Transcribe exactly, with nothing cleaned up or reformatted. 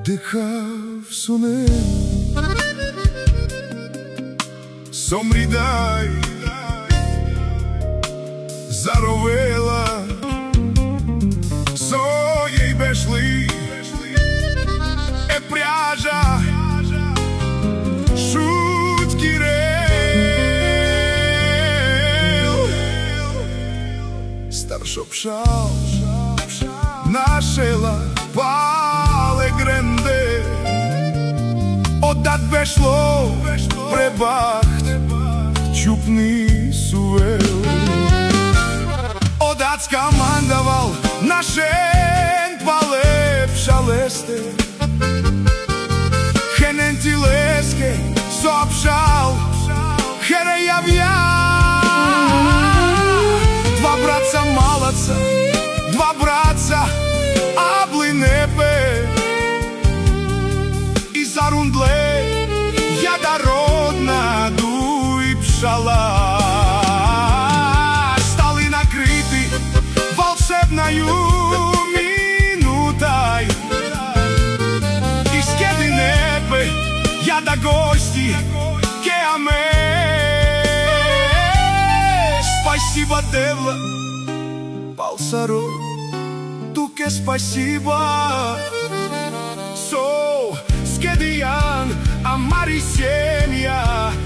Дихав суни, somriдай, zarovela, soiei beșli, e preaja, șutchirel, star șopșal, našela pale grende, odat beșlo prebaht, čupni suvel. Odat skamandaval našen palep šaleste, henentileske sopšal, here javja. Dva bratca malaca, dva bratca abli nebe, i zarundle jadarodna duj pšala. Stali nakriti volšebnaju minutaj, iz skedi nebe jada gosti keame. Спасибо, Девла, Балсаро, туке спасибо. Со скедиян амарисения